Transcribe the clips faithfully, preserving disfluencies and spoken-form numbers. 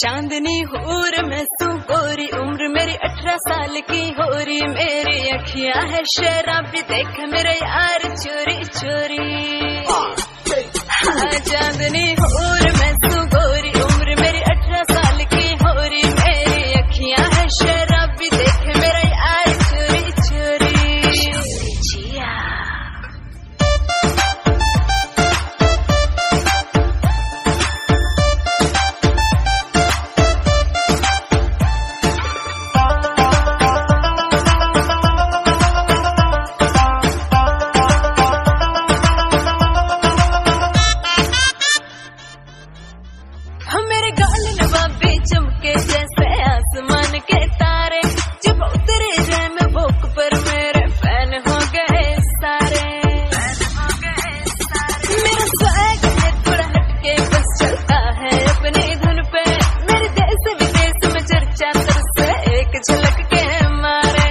चांदनी हूर मैं तू गोरी, उम्र मेरी अठारह साल की हो रही, मेरी अखियां है शराबी, देख मेरे यार चोरी चोरी। हाँ चांदनी हूर मैं तू गोरी, उम्र मेरी अठारह साल की हो रही, मेरी अखियां है शराबी, देख मेरा यार चोरी चोरी। जिया मेरे गाल नवाबी चमके जैसे आसमान के तारे, जब उतरे जाए मैं भोक पर मेरे फैन हो गए सारे। मेरा स्वैग है थोड़ा हटके, बस चलता है अपनी धुन पे, मेरे देश विदेश में चर्चा तरसे एक झलक के मारे।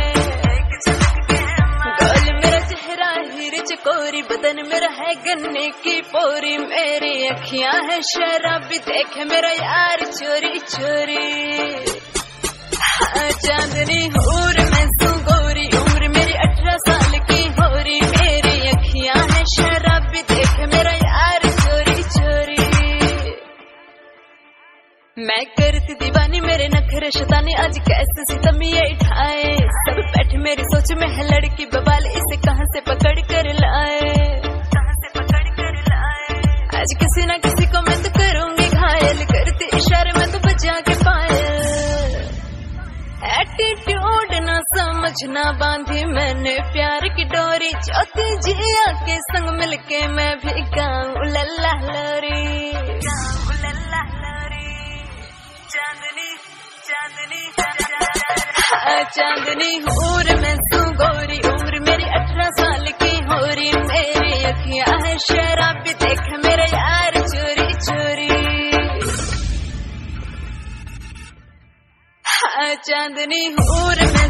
गोल मेरा चेहरा हीरे चकोरी, बदन मेरा है गन्ने की पोरी, मेरी अखियां है शराबी, देख मेरा यार चोरी चोरी। हाँ चांदनी हूर मैं तू गोरी, उम्र मेरी अठारह साल की हो रही, मेरी अखियां है शराबी, देख मेरा यार चोरी चोरी। मैं करती दीवानी मेरे नखरे शैतानी, आज कैसे सितम ये उठाए, सब बैठ मेरी सोच में है लड़की बवाल, इसे कहां से पकड़ कर लाए, आज किसी ना किसी को मैं तो करूंगी घायल, करती इशारे में तो बजा के पायल। एटीट्यूड ना समझना बांधी मैंने प्यार की डोरी, चौथी जिया के संग मिलके मैं भी गाऊं लल्ला लोरी। चांदनी चांदनी हाँ चांदनी हूर मैं तू गोरी, उम्र मेरी अठारह साल की हो रही, मेरी अखियां है शराबी, देख मेरे यार चोरी चोरी। हाँ चांदनी हूर मैं